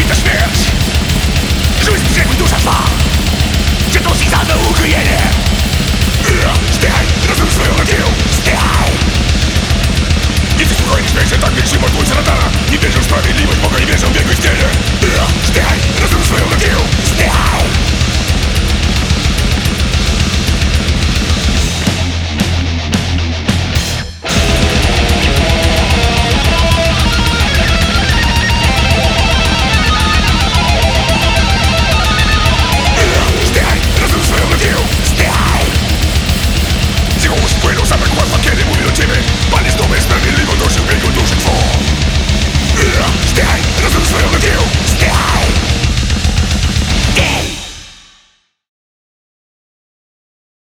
to śmierć. Żyć z dusza twa, gdzie to za ukryjenie.